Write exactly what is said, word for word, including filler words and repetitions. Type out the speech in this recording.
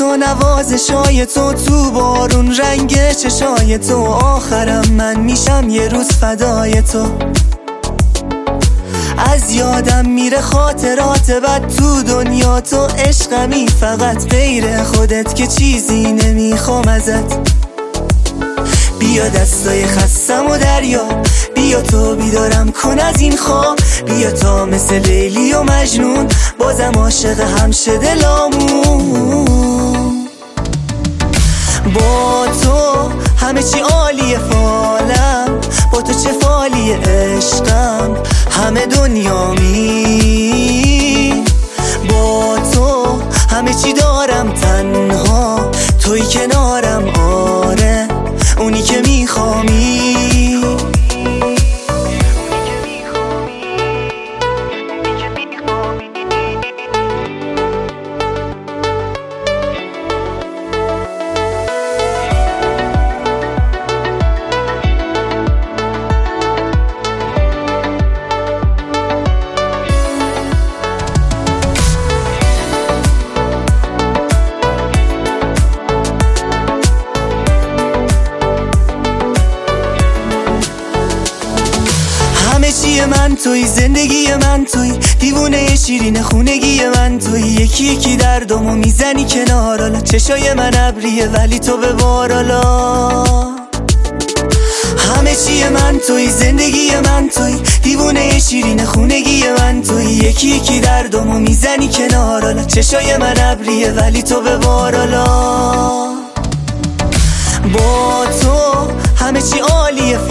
تو، نوازشای تو، تو بارون رنگ چشای تو، آخرم من میشم یه روز فدای تو. از یادم میره خاطرات بد تو دنیا، تو عشقمی فقط غیر خودت که چیزی نمیخوام ازت. بیا دستای خستم و دریا، بیا تو بیدارم کن از این خواب، بیا تا مثل لیلی و مجنون بازم عاشق هم شه دلامون. با تو همه چی عالیه فالم، با تو چه فالی عشقم همه دنیامی. با تو همه چی دارم تنها توی کنارم، آره اونی که میخوامی. همه چی من توی، زندگی من توی، دیوونه شیرین خونگی من توی، یکی یکی دردمو میزنی کنار، حالا چشای من ابریه ولی تو به بارالا. همه چی من توی، زندگی من توی، دیوونه شیرین خونگی من توی، یکی یکی دردمو میزنی کنار، حالا چشای من ابریه ولی تو به بارالا. با تو همه چی عالیه